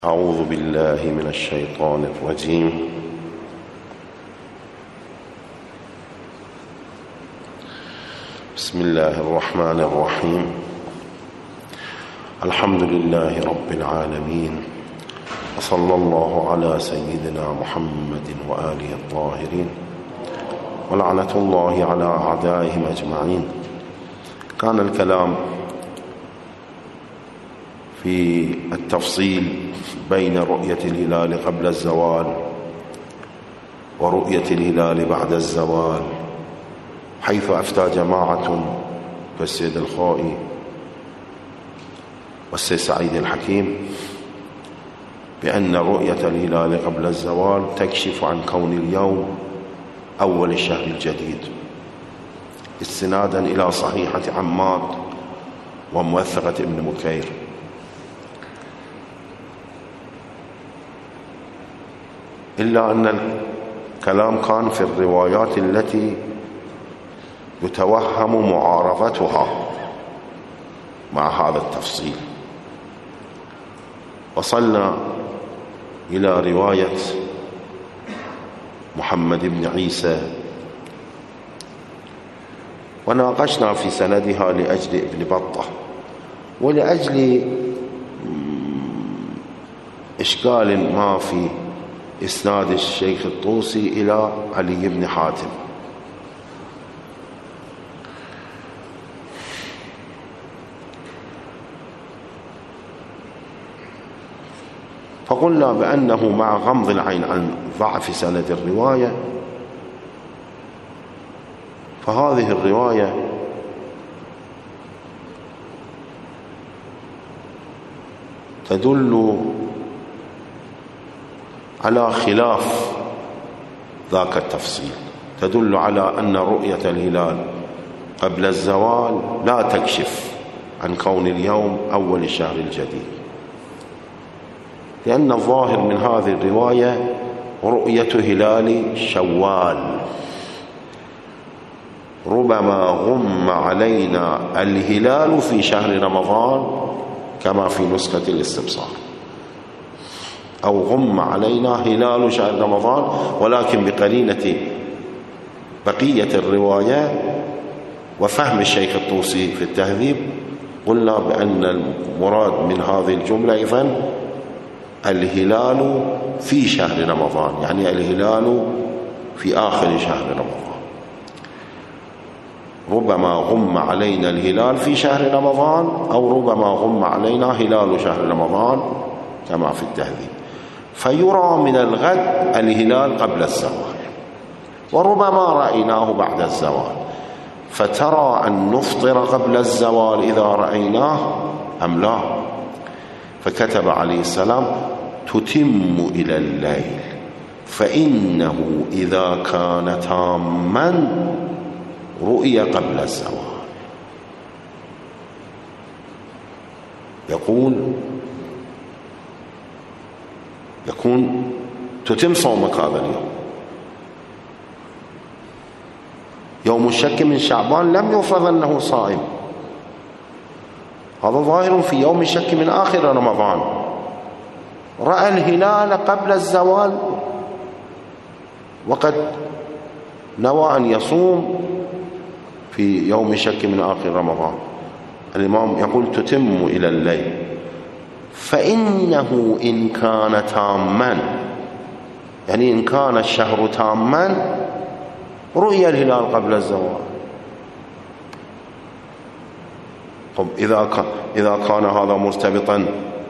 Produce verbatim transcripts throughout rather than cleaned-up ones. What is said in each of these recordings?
أعوذ بالله من الشيطان الرجيم. بسم الله الرحمن الرحيم. الحمد لله رب العالمين، وصلى الله على سيدنا محمد وآله الطاهرين، ولعنة الله على أعدائهم أجمعين. كان الكلام في التفصيل بين رؤية الهلال قبل الزوال ورؤية الهلال بعد الزوال، حيث أفتى جماعة كالسيد الخائي والسيد سعيد الحكيم بأن رؤية الهلال قبل الزوال تكشف عن كون اليوم أول الشهر الجديد، استنادا إلى صحيحة عماد وموثقة ابن مكير. إلا أن الكلام كان في الروايات التي يتوهم معارضتها مع هذا التفصيل. وصلنا إلى رواية محمد بن عيسى وناقشنا في سندها لأجل ابن بطة ولأجل إشكال ما في إسناد الشيخ الطوسي إلى علي بن حاتم. فقلنا بأنه مع غمض العين عن ضعف سند الرواية، فهذه الرواية تدل على خلاف ذاك التفصيل، تدل على أن رؤية الهلال قبل الزوال لا تكشف عن كون اليوم أول الشهر الجديد، لأن الظاهر من هذه الرواية رؤية هلال شوال. ربما غم علينا الهلال في شهر رمضان كما في نسخة الاستبصار، أو غم علينا هلال شهر رمضان، ولكن بقرينة بقية الرواية وفهم الشيخ الطوسي في التهذيب قلنا بأن المراد من هذه الجملة إذن الهلال في شهر رمضان، يعني الهلال في آخر شهر رمضان. ربما غم علينا الهلال في شهر رمضان، أو ربما غم علينا هلال شهر رمضان كما في التهذيب. فيرى من الغد الهلال قبل الزوال، وربما رأيناه بعد الزوال، فترى أن نفطر قبل الزوال إذا رأيناه أم لا. فكتب عليه السلام: تتم إلى الليل، فإنه إذا كان تاما رؤي قبل الزوال. يقول يكون تتم صومك هذا اليوم. يوم الشك من شعبان لم يفرض أنه صائم، هذا ظاهر في يوم الشك من آخر رمضان. رأى الهلال قبل الزوال وقد نوى أن يصوم في يوم الشك من آخر رمضان. الإمام يقول تتم إلى الليل، فإنه إن كان تاما، يعني إن كان الشهر تاما رؤيا الهلال قبل الزوال. طب إذا كان, إذا كان هذا مرتبطا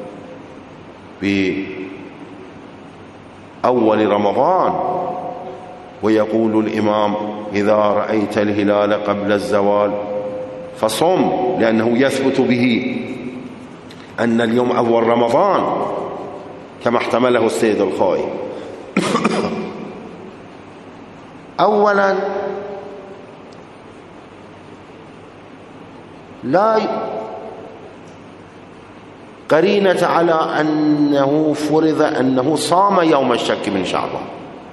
بأول رمضان، ويقول الإمام إذا رأيت الهلال قبل الزوال فصم، لأنه يثبت به أن اليوم أول رمضان كما احتمله السيد الخائي. أولا لا قرينة على أنه فرض أنه صام يوم الشك من شعبان.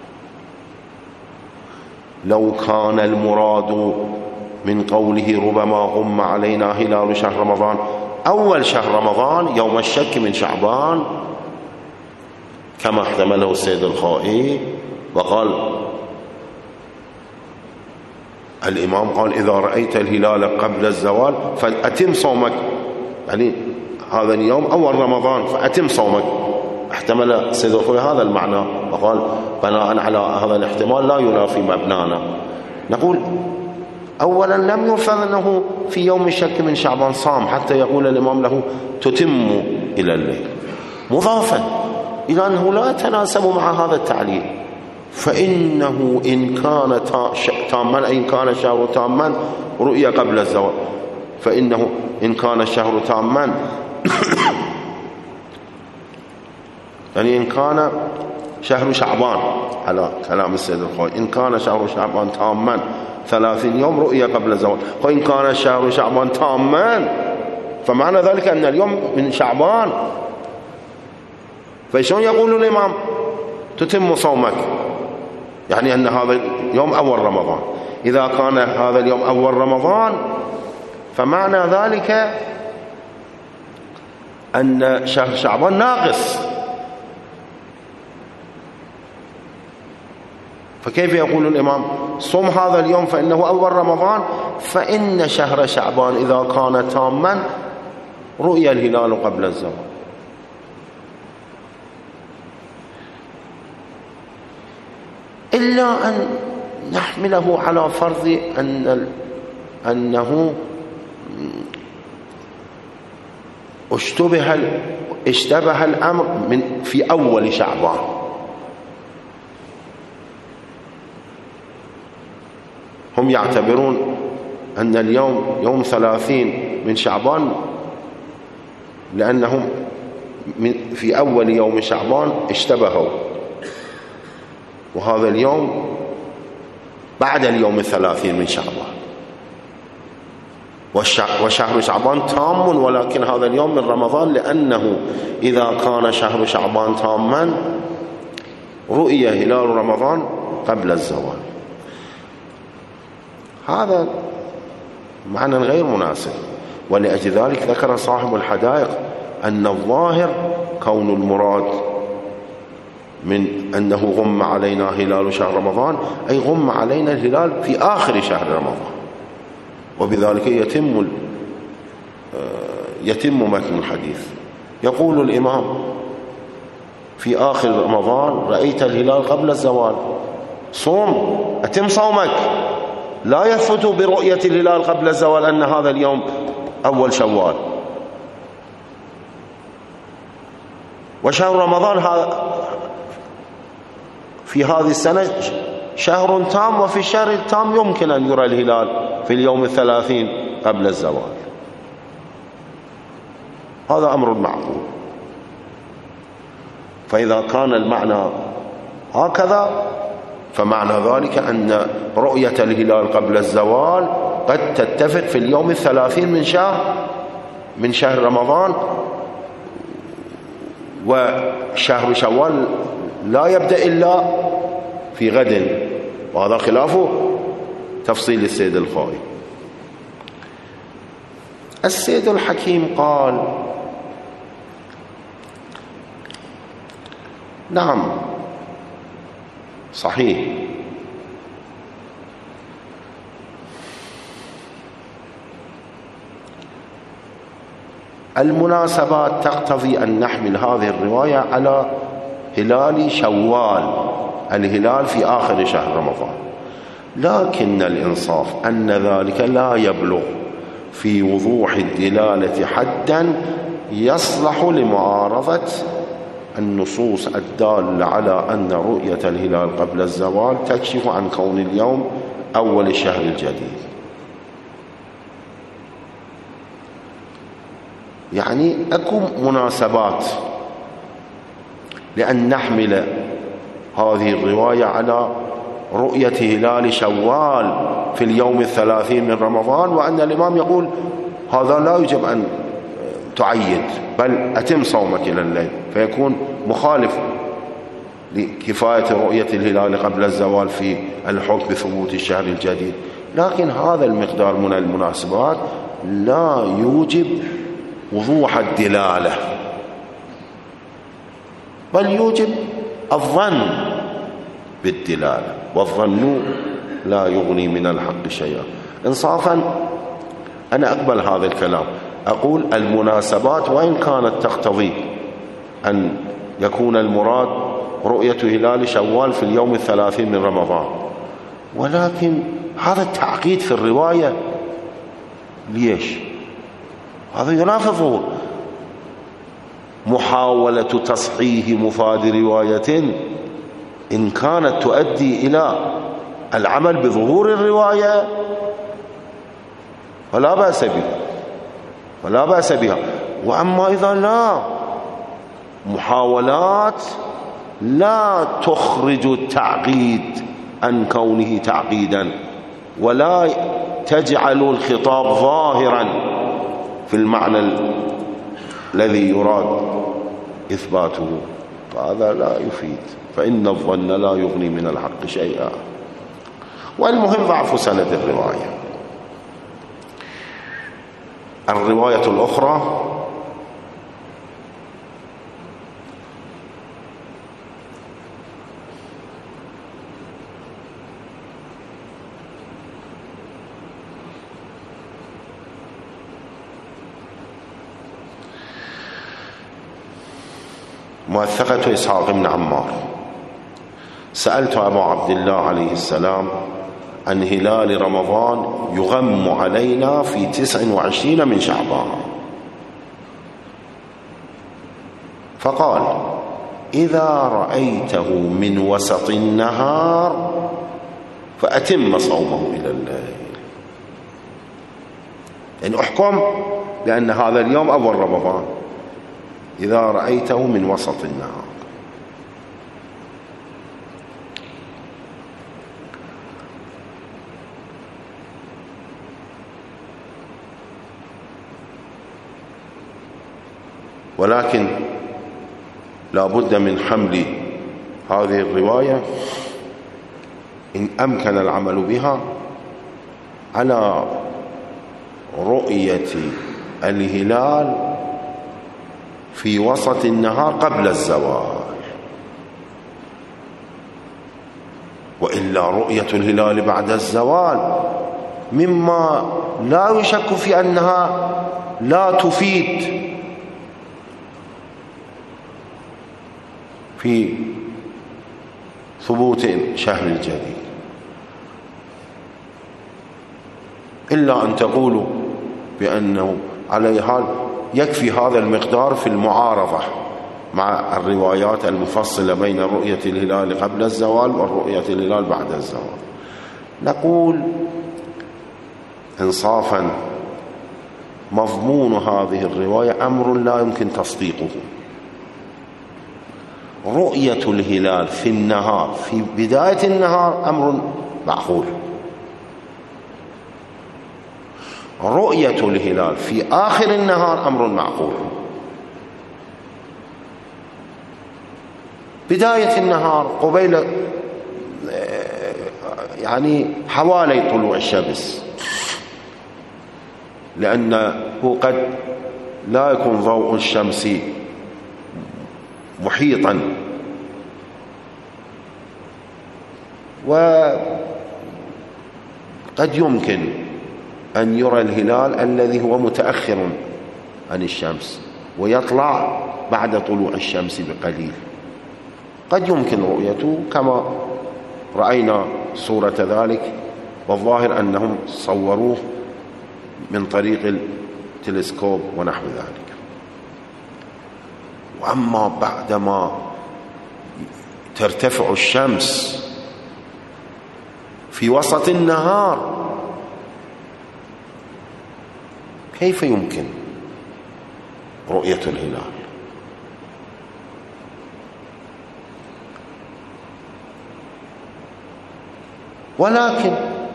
لو كان المراد من قوله ربما غم علينا هلال شهر رمضان أول شهر رمضان يوم الشك من شعبان كما احتمله السيد الخائي، وقال الإمام قال إذا رأيت الهلال قبل الزوال فأتم صومك، يعني هذا اليوم أول رمضان فأتم صومك. احتمل السيد الخوي هذا المعنى وقال بناء على هذا الاحتمال لا ينافي مبنانا. نقول أولا لم يفرض أنه في يوم الشك من شعبان صام حتى يقول الإمام له تتم إلى الليل، مضافا إلى أنه لا يتناسب مع هذا التعليل، فإنه إن كان تاما إن كان الشهر تاما رؤيا قبل الزوال، فإنه إن كان الشهر تاما يعني إن كان شهر شعبان على كلام السيد الخوي، إن كان شهر شعبان تاما ثلاثين يوم رؤيا قبل الزوال، وإن كان شهر شعبان تاما فمعنى ذلك أن اليوم من شعبان، فشون يقول الإمام تتم صومك؟ يعني أن هذا اليوم أول رمضان. إذا كان هذا اليوم أول رمضان فمعنى ذلك أن شهر شعبان ناقص، فكيف يقول الإمام صم هذا اليوم فإنه أول رمضان، فإن شهر شعبان إذا كان تاما رؤيا الهلال قبل الزوال. إلا أن نحمله على فرض أن أنه اشتبه اشتبه الأمر من في أول شعبان، هم يعتبرون أن اليوم يوم ثلاثين من شعبان لأنهم في أول يوم شعبان اشتبهوا، وهذا اليوم بعد اليوم الثلاثين من شعبان، وشهر شعبان تام، ولكن هذا اليوم من رمضان، لأنه إذا كان شهر شعبان تاما رؤيا هلال رمضان قبل الزوال. هذا معنى غير مناسب، ولأجل ذلك ذكر صاحب الحدائق أن الظاهر كون المراد من أنه غم علينا هلال شهر رمضان أي غم علينا الهلال في آخر شهر رمضان، وبذلك يتم يتم متن الحديث. يقول الإمام في آخر رمضان رأيت الهلال قبل الزوال صوم، أتم صومك. لا يثبت برؤية الهلال قبل الزوال أن هذا اليوم أول شوال، وشهر رمضان في هذه السنة شهر تام، وفي الشهر التام يمكن أن يرى الهلال في اليوم الثلاثين قبل الزوال. هذا أمر معقول. فإذا كان المعنى هكذا فمعنى ذلك أن رؤية الهلال قبل الزوال قد تتفق في اليوم الثلاثين من شهر من شهر رمضان، وشهر شوال لا يبدأ إلا في غد، وهذا خلاف تفصيل السيد الخوي. السيد الحكيم قال نعم صحيح، المناسبات تقتضي أن نحمل هذه الرواية على هلال شوال، الهلال في آخر شهر رمضان، لكن الإنصاف أن ذلك لا يبلغ في وضوح الدلالة حدا يصلح لمعارضة النصوص الدالة على أن رؤية الهلال قبل الزوال تكشف عن كون اليوم أول الشهر الجديد. يعني أكو مناسبات لأن نحمل هذه الرواية على رؤية هلال شوال في اليوم الثلاثين من رمضان، وأن الإمام يقول هذا لا يجب أن تعيد بل أتم صومك إلى الليل، فيكون مخالف لكفاية رؤية الهلال قبل الزوال في الحكم بثبوت الشهر الجديد. لكن هذا المقدار من المناسبات لا يوجب وضوح الدلالة، بل يوجب الظن بالدلالة، والظن لا يغني من الحق شيئا. إنصافا أنا أقبل هذا الكلام، أقول المناسبات وإن كانت تقتضي أن يكون المراد رؤية هلال شوال في اليوم الثلاثين من رمضان، ولكن هذا التعقيد في الرواية ليش؟ هذا ينافذ محاولة تصحيح مفاد رواية إن كانت تؤدي إلى العمل بظهور الرواية فلا بأس بها ولا بأس بها. وأما إذا لا، محاولات لا تخرج التعقيد عن كونه تعقيدا ولا تجعل الخطاب ظاهرا في المعنى الذي يراد إثباته، فهذا لا يفيد، فإن الظن لا يغني من الحق شيئا. والمهم ضعف سند الرواية. الرواية الأخرى موثقة إسحاق بن عمار: سألت أبا عبد الله عليه السلام عن هلال رمضان يغم علينا في تسع وعشرين من شعبان، فقال: إذا رأيته من وسط النهار فأتم صومه إلى الليل. يعني أحكم لأن هذا اليوم أول رمضان، إذا رأيته من وسط النهار. ولكن لا بد من حمل هذه الرواية إن أمكن العمل بها على رؤية الهلال في وسط النهار قبل الزوال، وإلا رؤية الهلال بعد الزوال مما لا يشك في أنها لا تفيد في ثبوت شهر الجديد، إلا أن تقولوا بأنه على حال يكفي هذا المقدار في المعارضة مع الروايات المفصلة بين رؤية الهلال قبل الزوال ورؤية الهلال بعد الزوال. نقول إنصافا مضمون هذه الرواية أمر لا يمكن تصديقه. رؤية الهلال في النهار في بداية النهار أمر معقول، رؤية الهلال في آخر النهار أمر معقول. بداية النهار قبيل يعني حوالي طلوع الشمس، لأنه قد لا يكون ضوء الشمس محيطا، وقد يمكن أن يرى الهلال الذي هو متأخر عن الشمس ويطلع بعد طلوع الشمس بقليل، قد يمكن رؤيته كما رأينا صورة ذلك، والظاهر أنهم صوروه من طريق التلسكوب ونحو ذلك. وأما بعدما ترتفع الشمس في وسط النهار كيف يمكن رؤية الهلال؟ ولكن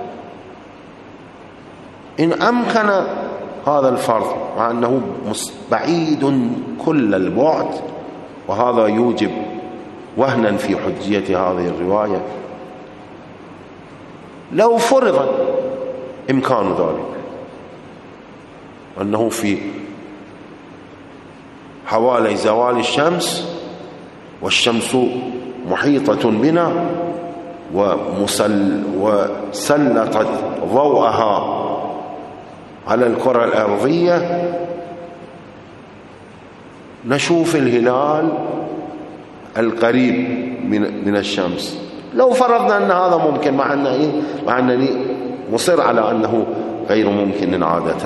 إن أمكن هذا الفرض، مع أنه بعيد كل البعد، وهذا يوجب وهنا في حجية هذه الرواية، لو فرض إمكان ذلك أنه في حوالي زوال الشمس والشمس محيطة بنا ومسل وسلطت ضوءها على الكرة الأرضية، نشوف الهلال القريب من من الشمس. لو فرضنا أن هذا ممكن، مع أن إيه؟ مع أنني مصر على أنه غير ممكن عادة،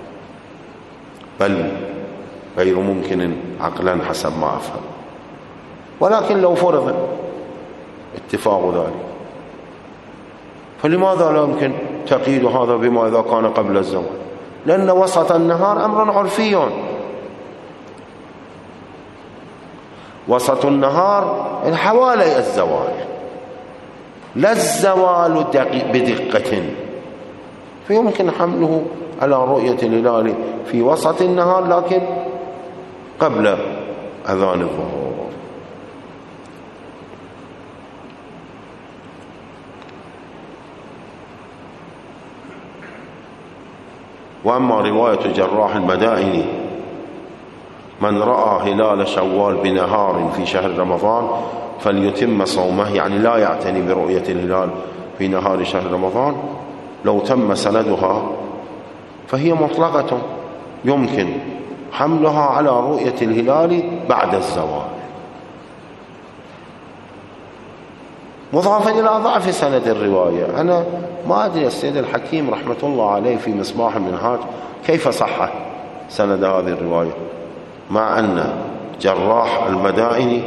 بل غير ممكن عقلا حسب ما أفهم، ولكن لو فرض اتفاق ذلك، فلماذا لا يمكن تقييد هذا بما إذا كان قبل الزوال؟ لأن وسط النهار أمر عرفي. وسط النهار حوالي الزوال، لا الزوال بدقة، فيمكن حمله على رؤية الهلال في وسط النهار لكن قبل أذان الظهر. وأما رواية جراح المدائني من رأى هلال شوال بنهار في شهر رمضان فليتم صومه، يعني لا يعتني برؤية الهلال في نهار شهر رمضان، لو تم سندها فهي مطلقة، يمكن حملها على رؤية الهلال بعد الزوال، مضافا إلى ضعف سند الرواية. أنا ما أدري السيد الحكيم رحمة الله عليه في مصباح المنهاج كيف صح سند هذه الرواية، مع أن جراح المدائني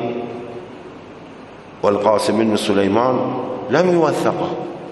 والقاسم بن سليمان لم يوثقه.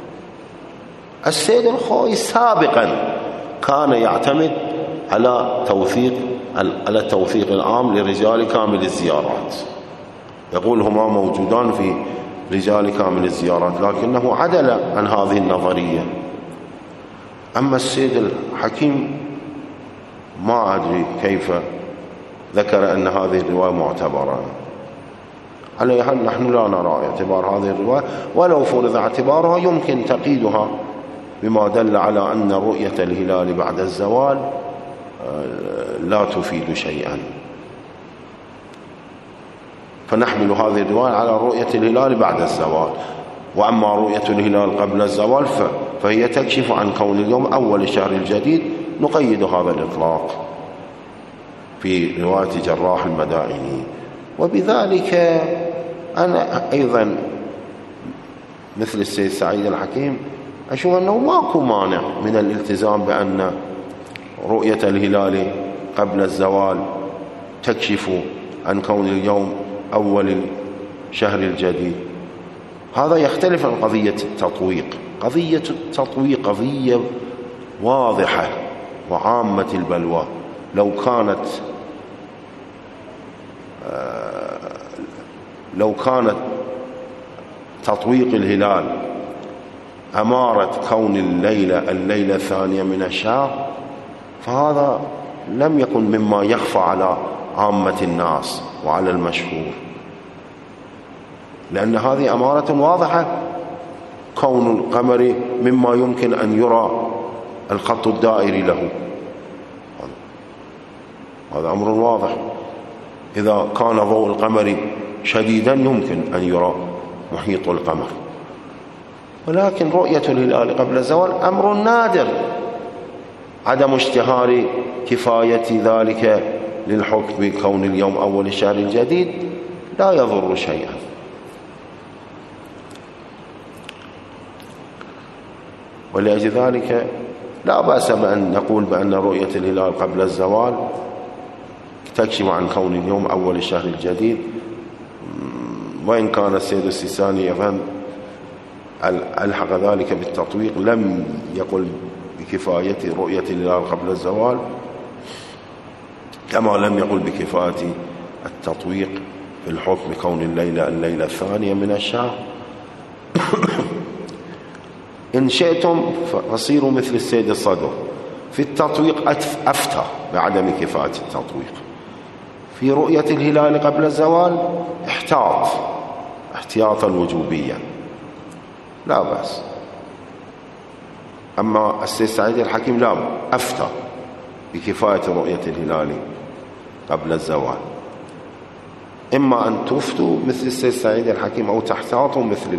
السيد الخوئي سابقا كان يعتمد على توثيق على التوثيق العام لرجال كامل الزيارات، يقول هما موجودان في رجال كامل الزيارات، لكنه عدل عن هذه النظرية. أما السيد الحكيم ما أدري كيف ذكر أن هذه الرواية معتبرة. على حال نحن لا نرى اعتبار هذه الرواية، ولو فرض اعتبارها يمكن تقييدها بما دل على أن رؤية الهلال بعد الزوال لا تفيد شيئا، فنحمل هذه الرواية على رؤية الهلال بعد الزوال. وأما رؤية الهلال قبل الزوال فهي تكشف عن كون اليوم أول الشهر الجديد، نقيد هذا الإطلاق في رواية جراح المدائني. وبذلك أنا أيضا مثل السيد سعيد الحكيم أشوف أنه ماكو مانع من الالتزام بأن رؤية الهلال قبل الزوال تكشف عن كون اليوم أول الشهر الجديد. هذا يختلف عن قضية التطويق. قضية التطويق قضية واضحة وعامة البلوى. لو كانت لو كانت تطويق الهلال أمارة كون الليلة الليلة الثانية من الشهر فهذا لم يكن مما يخفى على عامة الناس وعلى المشهور، لأن هذه أمارة واضحة، كون القمر مما يمكن أن يرى الخط الدائري له، هذا أمر واضح. إذا كان ضوء القمر شديدا يمكن أن يرى محيط القمر، ولكن رؤية الهلال قبل الزوال أمر نادر. عدم اشتهار كفاية ذلك للحكم بكون اليوم أول الشهر الجديد لا يضر شيئا. ولأجل ذلك لا بأس بأن نقول بأن رؤية الهلال قبل الزوال تكشف عن كون اليوم أول الشهر الجديد، وإن كان السيد السيستاني أيضا ألحق ذلك بالتطويق، لم يقل بكفاية رؤية الهلال قبل الزوال كما لم يقل بكفاية التطويق في الحكم كون الليلة الليلة الثانية من الشهر. إن شئتم فصيروا مثل السيد الصدر في التطويق، أفتى بعدم كفاية التطويق. في رؤية الهلال قبل الزوال احتاط احتياطا وجوبيا لا بأس. أما السيد سعيد الحكيم لا، أفتى بكفاية رؤية الهلال قبل الزوال. إما أن تفتوا مثل السيد سعيد الحكيم أو تحتاطوا مثل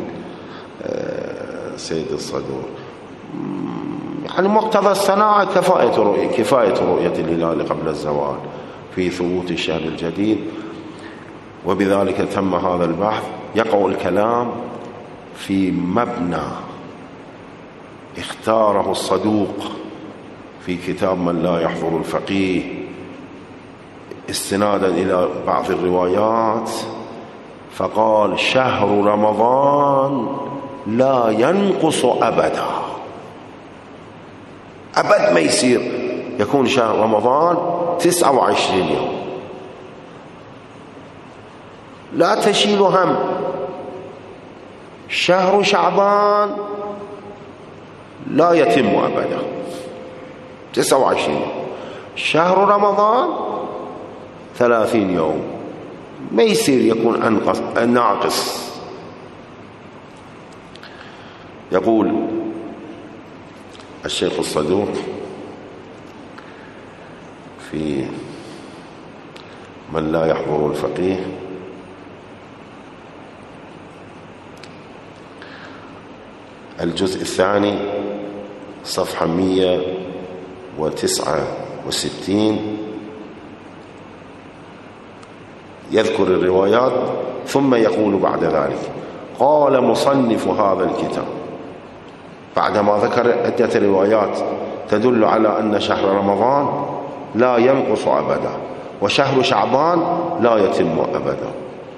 السيد الصدوق. يعني مقتضى الصناعة كفاية رؤية, كفاية رؤية الهلال قبل الزوال في ثبوت الشهر الجديد. وبذلك تم هذا البحث. يقع الكلام في مبنى اختاره الصدوق في كتاب من لا يحضر الفقيه استنادا إلى بعض الروايات، فقال شهر رمضان لا ينقص أبدا، أبد ما يصير يكون شهر رمضان تسعة وعشرين يوم، لا تشيل هم. شهر شعبان لا يتم أبدا تسعة وعشرين يوم، شهر رمضان ثلاثين يوم، ما يصير يكون أنقص ناقص. يقول الشيخ الصدوق في من لا يحضر الفقيه: الجزء الثاني صفحة مئة وتسعة وستين، يذكر الروايات ثم يقول بعد ذلك: قال مصنف هذا الكتاب، بعدما ذكر عدة روايات تدل على أن شهر رمضان لا ينقص أبدا وشهر شعبان لا يتم أبدا،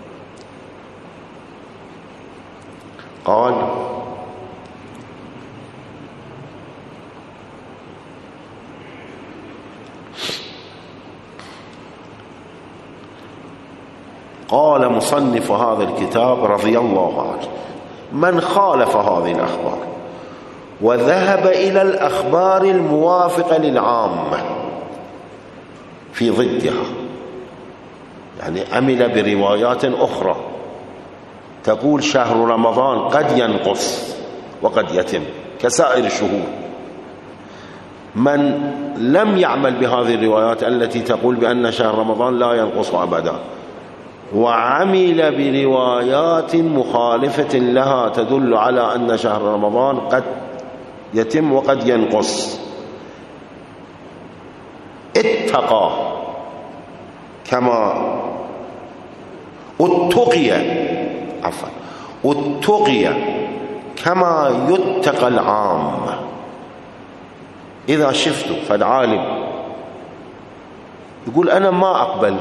قال: قال مصنف هذا الكتاب رضي الله عنه: من خالف هذه الأخبار وذهب إلى الأخبار الموافقة للعامة في ضدها، يعني عمل بروايات أخرى تقول شهر رمضان قد ينقص وقد يتم كسائر الشهور، من لم يعمل بهذه الروايات التي تقول بأن شهر رمضان لا ينقص أبدا وعمل بروايات مخالفة لها تدل على أن شهر رمضان قد يتم وقد ينقص، اتقى كما اتقي عفوا اتقي كما يتقى العام. إذا شفتوا فالعالم يقول أنا ما أقبل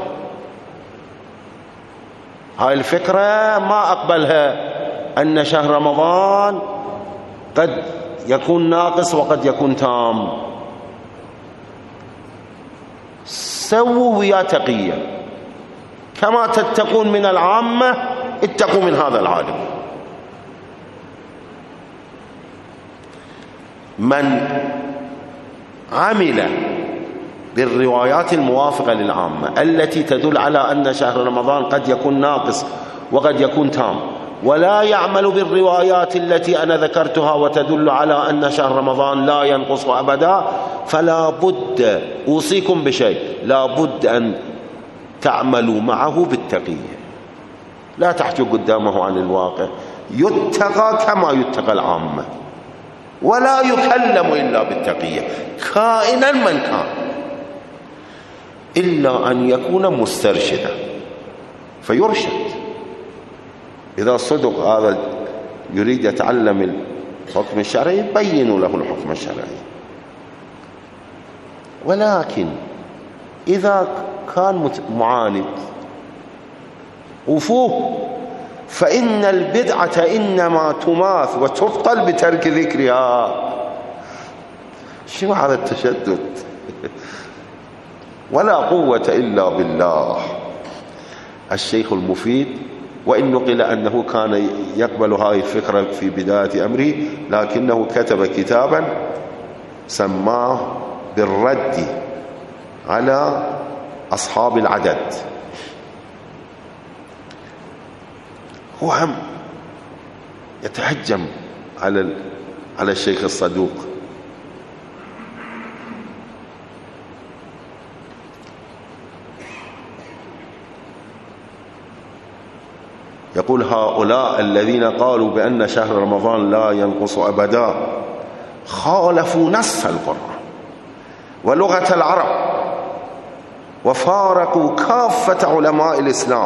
هاي الفكرة، ما أقبلها أن شهر رمضان قد يكون ناقص وقد يكون تام، سووا ويا تقية كما تتقون من العامة اتقوا من هذا العالم. من عمل بالروايات الموافقة للعامة التي تدل على أن شهر رمضان قد يكون ناقص وقد يكون تام، ولا يعمل بالروايات التي أنا ذكرتها وتدل على أن شهر رمضان لا ينقص أبدا، فلا بد، أوصيكم بشيء، لا بد أن تعملوا معه بالتقية، لا تحجوا قدامه عن الواقع، يتقى كما يتقى العامة، ولا يكلم إلا بالتقية كائنا من كان، إلا أن يكون مسترشدا فيرشد. إذا صدق هذا يريد يتعلم الحكم الشرعي بينوا له الحكم الشرعي، ولكن إذا كان معاند وفوه، فإن البدعة إنما تماث وتبطل بترك ذكرها. شنو هذا التشدد؟ ولا قوة إلا بالله. الشيخ المفيد وإن نقل أنه كان يقبل هذه الفكرة في بداية أمره، لكنه كتب كتابا سماه بالرد على أصحاب العدد. هو هم يتهجم على على الشيخ الصدوق. يقول هؤلاء الذين قالوا بأن شهر رمضان لا ينقص أبدا خالفوا نص القرآن ولغة العرب، وفارقوا كافة علماء الإسلام،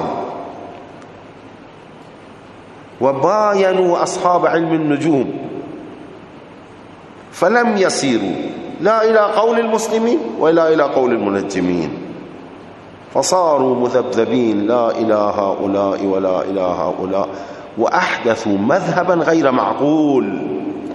وباينوا أصحاب علم النجوم، فلم يسيروا لا إلى قول المسلمين ولا إلى قول المنجمين، فصاروا مذبذبين لا إلى هؤلاء ولا إلى هؤلاء، وأحدثوا مذهبا غير معقول.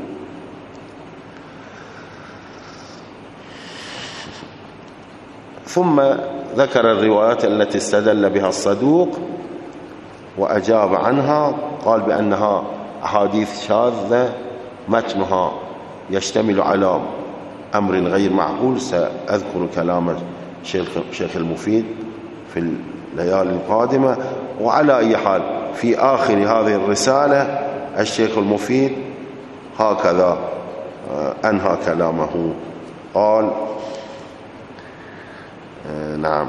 ثم ذكر الروايات التي استدل بها الصدوق وأجاب عنها، قال بأنها أحاديث شاذة متنها يشتمل على أمر غير معقول. سأذكر كلام الشيخ المفيد في الليالي القادمة. وعلى أي حال في آخر هذه الرسالة الشيخ المفيد هكذا أنهى كلامه، قال نعم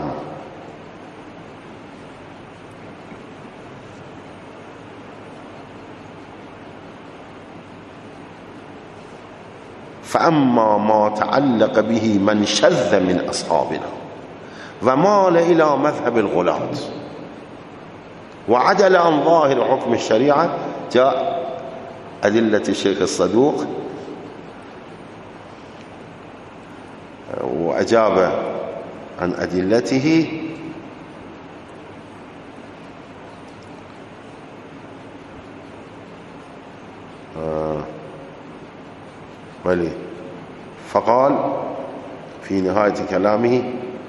فأما ما تعلق به من شذ من أصحابنا ومال إلى مذهب الغلاة وعدل عن ظاهر حكم الشريعة، جاء أدلة الشيخ الصدوق وأجاب عن أدلته. آه ولي فقال في نهاية كلامه: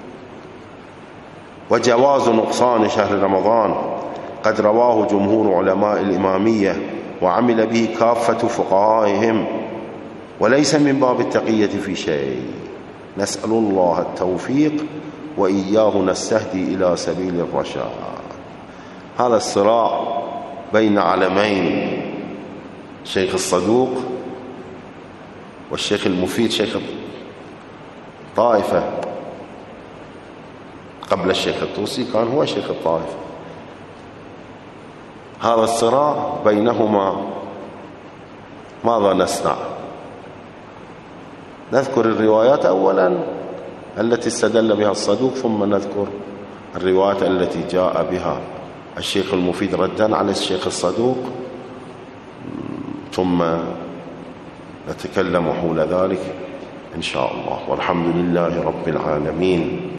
وجواز نقصان شهر رمضان قد رواه جمهور علماء الإمامية وعمل به كافة فقهائهم، وليس من باب التقية في شيء. نسأل الله التوفيق وإياه نستهدي إلى سبيل الرشاد. هذا الصراع بين علمين، شيخ الصدوق والشيخ المفيد شيخ الطائفة. قبل الشيخ الطوسي كان هو شيخ الطائفة. هذا الصراع بينهما ماذا نصنع؟ نذكر الروايات أولا التي استدل بها الصدوق، ثم نذكر الروايات التي جاء بها الشيخ المفيد ردا على الشيخ الصدوق، ثم نتكلم حول ذلك إن شاء الله. والحمد لله رب العالمين.